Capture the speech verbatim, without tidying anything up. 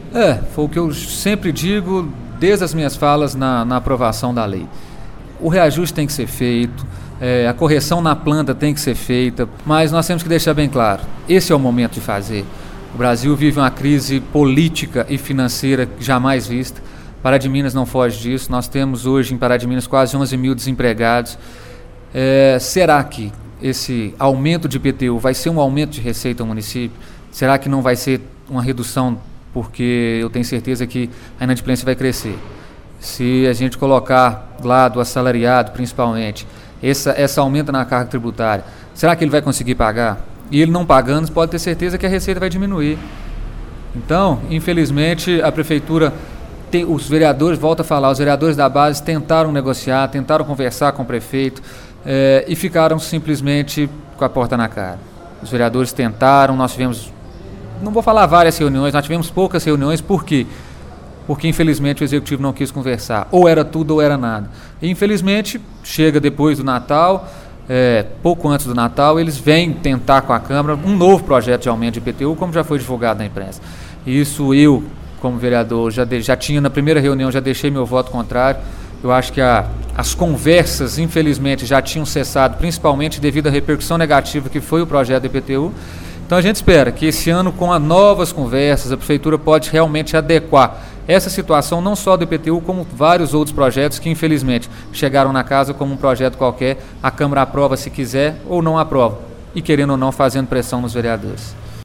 É, foi o que eu sempre digo desde as minhas falas na, na aprovação da lei. O reajuste tem que ser feito, é, a correção na planta tem que ser feita, mas nós temos que deixar bem claro, esse é o momento de fazer. O Brasil vive uma crise política e financeira jamais vista. Pará de Minas não foge disso. Nós temos hoje em Pará de Minas quase onze mil desempregados. É, será que esse aumento de I P T U vai ser um aumento de receita ao município? Será que não vai ser uma redução? Porque eu tenho certeza que a inadimplência vai crescer. Se a gente colocar lá do assalariado, principalmente, essa, essa aumenta na carga tributária, será que ele vai conseguir pagar? E ele não pagando, pode ter certeza que a receita vai diminuir. Então, infelizmente, a prefeitura, tem, os vereadores, volto a falar, os vereadores da base tentaram negociar, tentaram conversar com o prefeito é, e ficaram simplesmente com a porta na cara. Os vereadores tentaram, nós tivemos, não vou falar várias reuniões, nós tivemos poucas reuniões, por quê? Porque infelizmente o executivo não quis conversar, ou era tudo ou era nada. E infelizmente, chega depois do Natal, É, pouco antes do Natal, eles vêm tentar com a Câmara um novo projeto de aumento de I P T U, como já foi divulgado na imprensa. Isso eu, como vereador, já, de, já tinha na primeira reunião, já deixei meu voto contrário. Eu acho que a, as conversas, infelizmente, já tinham cessado, principalmente devido à repercussão negativa que foi o projeto do I P T U. Então a gente espera que esse ano, com as novas conversas, a Prefeitura pode realmente adequar essa situação, não só do I P T U, como vários outros projetos que, infelizmente, chegaram na casa como um projeto qualquer, a Câmara aprova se quiser ou não aprova, e querendo ou não, fazendo pressão nos vereadores.